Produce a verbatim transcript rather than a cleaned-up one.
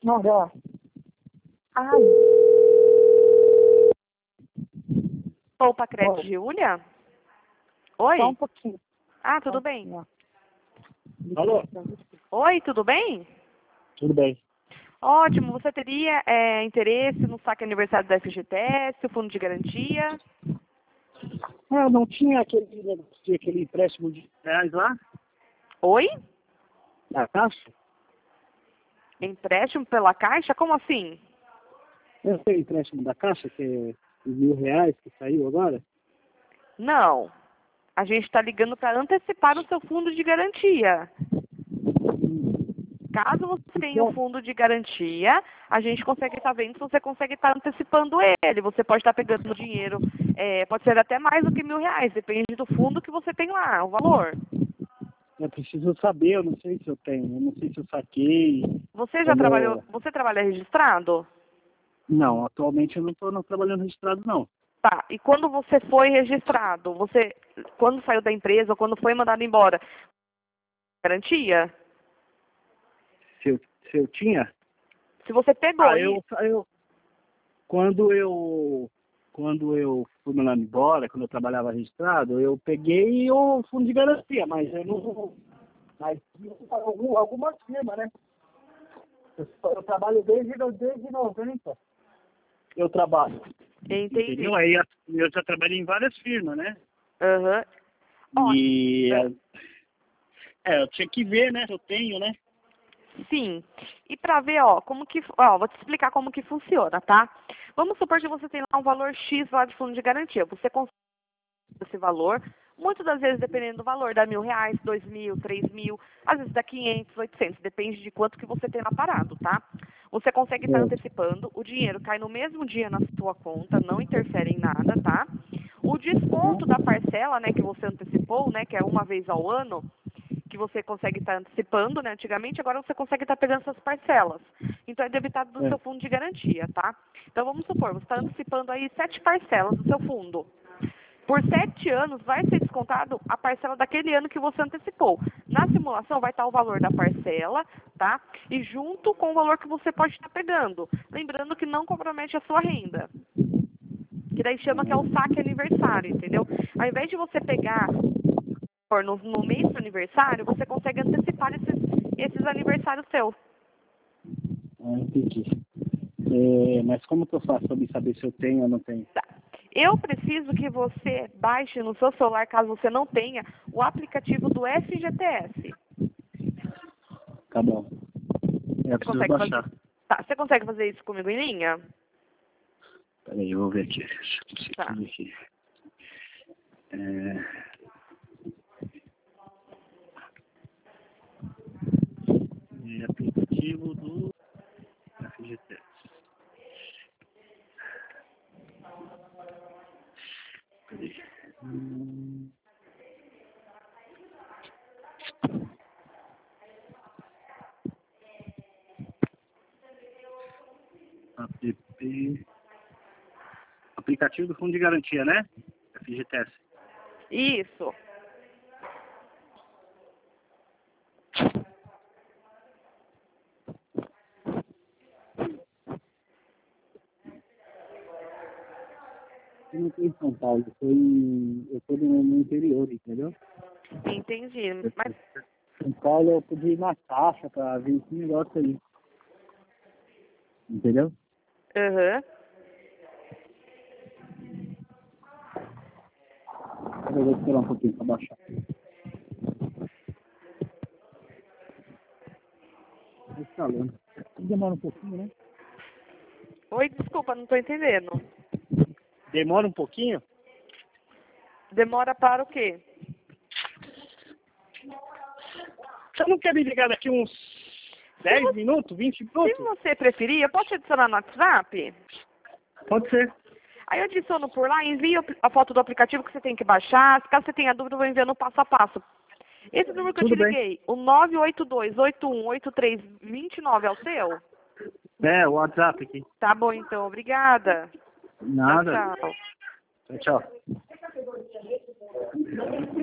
Não dá. Ai. Poupa Crédito, Oi. Júlia? Oi? Só um pouquinho. Ah, Só tudo um bem? pouquinho, Alô? ó. Oi, tudo bem? Tudo bem. Ótimo, você teria é, interesse no saque aniversário da F G T S, o fundo de garantia? Ah, não tinha aquele, negócio, aquele empréstimo de reais lá Oi? na caixa? Empréstimo pela Caixa? Como assim? Eu sei o empréstimo da caixa, que é os mil reais que saiu agora? Não. A gente está ligando para antecipar o seu fundo de garantia. Caso você tenha um fundo de garantia, a gente consegue estar vendo se você consegue estar antecipando ele. Você pode estar pegando dinheiro, é, pode ser até mais do que mil reais, depende do fundo que você tem lá, o valor. Eu preciso saber, eu não sei se eu tenho, eu não sei se eu saquei. Você já como- trabalhou, você trabalha registrado? Não, atualmente eu não estou trabalhando registrado, não. Tá, e quando você foi registrado, você, quando saiu da empresa ou quando foi mandado embora, garantia? Se eu, se eu tinha? Se você pegou Ah, isso, eu, eu... Quando eu... Quando eu fui mandado embora, quando eu trabalhava registrado, eu peguei o fundo de garantia, mas eu não... Mas algum, algumas firmas, né? Eu, eu trabalho desde, desde noventa. Eu trabalho. entendi. Entendeu? Aí eu já trabalhei em várias firmas, né? Aham. Ó, E é, é, eu tinha que ver, né? Eu tenho, né? sim. E para ver, ó, como que, ó, vou te explicar como que funciona, tá? Vamos supor que você tem lá um valor X lá de fundo de garantia. Você consegue esse valor, muitas das vezes dependendo do valor, dá mil reais, dois mil, três mil, às vezes dá quinhentos, oitocentos, depende de quanto que você tem lá parado, tá? Você consegue estar Certo. antecipando, o dinheiro cai no mesmo dia na sua conta, não interfere em nada, tá? O desconto da parcela, né, que você antecipou, né, que é uma vez ao ano, que você consegue estar antecipando, né, antigamente, agora você consegue estar pegando essas parcelas. Então é debitado do seu É. fundo de garantia, tá? Então vamos supor, você está antecipando aí sete parcelas do seu fundo. Por sete anos vai ser descontado a parcela daquele ano que você antecipou. Na simulação vai estar o valor da parcela, tá? E junto com o valor que você pode estar pegando. Lembrando que não compromete a sua renda. Que daí chama que é o saque aniversário, entendeu? Ao invés de você pegar por no, no mês do aniversário, você consegue antecipar esses, esses aniversários seus. Ah, entendi. É, mas como que eu faço para saber se eu tenho ou não tenho? Tá. Eu preciso que você baixe no seu celular, caso você não tenha, o aplicativo do F G T S. Tá bom. É, Você preciso consegue baixar. fazer? Tá, você consegue fazer isso comigo em linha? Peraí, eu vou ver aqui. Deixa eu Tá. conseguir aqui. É... é aplicativo do F G T S. Peraí. Hum... App... Aplicativo do Fundo de Garantia, né? F G T S. Isso. Eu não estou em São Paulo, eu estou em... eu estou no, no interior, entendeu? Entendi. Mas, São Paulo eu podia ir na caixa para ver esse negócio aí. Entendeu? aham. Eu vou esperar um pouquinho para baixar. Tá instalando. Demora um pouquinho, né? Oi, desculpa, não estou entendendo. Demora um pouquinho? Demora para o quê? Você não quer me ligar daqui uns dez minutos, vinte Se minutos? você preferir, eu posso te adicionar no WhatsApp? Pode ser. Aí eu adiciono por lá, envio a foto do aplicativo que você tem que baixar. Caso você tenha dúvida, eu vou enviando passo a passo. Esse número que eu te Tudo bem. liguei, o nove oito dois, oito um oito três, dois nove, é o seu? É, o WhatsApp aqui. Tá bom, então. Obrigada. Nada. Tchau, tchau. Tchau, tchau.